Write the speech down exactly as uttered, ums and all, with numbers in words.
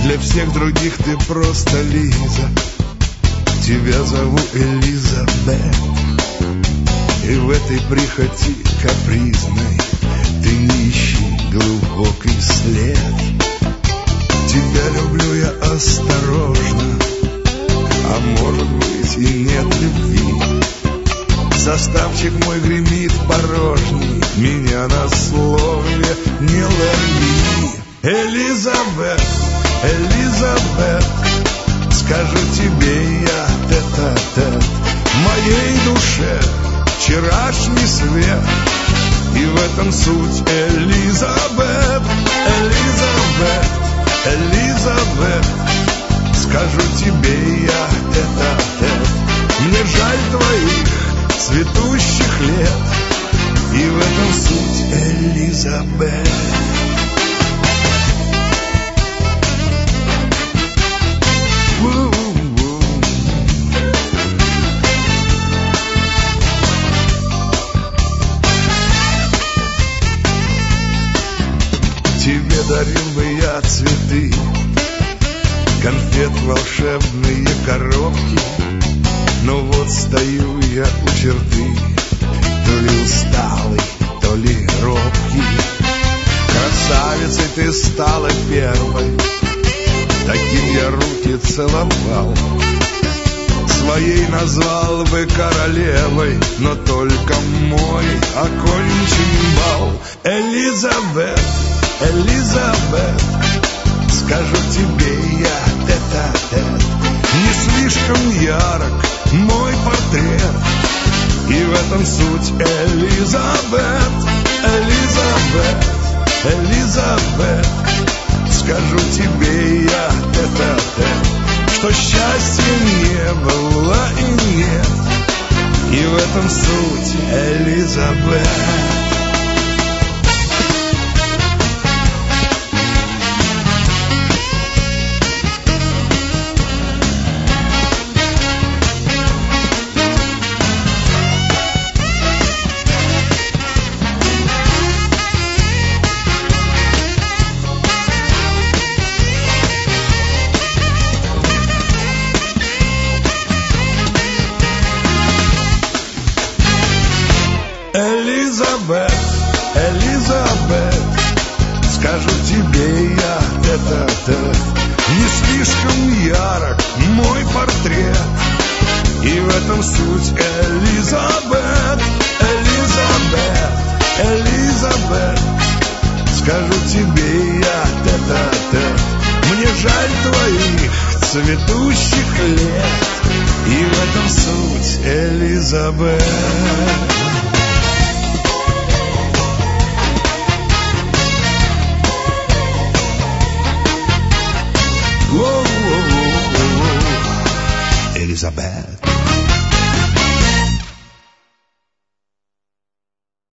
Для всех других ты просто Лиза. Тебя зову Элизабет. И в этой прихоти капризной ты не ищи глубокий след. Тебя люблю я осторожно, а может быть и нет любви. Составчик мой гремит порожний, меня на слове не лови. Элизабет, Элизабет, скажу тебе я тет-а-тет, моей душе вчерашний свет. И в этом суть, Элизабет, Элизабет, Элизабет, скажу тебе я тет-а-тет, мне жаль твоих цветущих лет. И в этом суть, Элизабет. Тебе дарил бы я цветы, конфет, волшебные коробки. Но вот стою я у черты, то ли усталый, то ли робкий. Красавицей ты стала первой, таким я руки целовал. Своей назвал бы королевой, но только мой окончен бал. Элизабет, Элизабет, скажу тебе я тет-а-тет, не слишком ярок мой портрет. И в этом суть, Элизабет, Элизабет, Элизабет, скажу тебе я тет-а-тет, что счастья не было и нет. И в этом суть, Элизабет. Элизабет, Элизабет, скажу тебе я тет-а-тет, не слишком ярок мой портрет. И в этом суть, Элизабет, Элизабет, Элизабет, скажу тебе я тет-а-тет, мне жаль твоих цветущих лет. И в этом суть, Элизабет. Elizabeth.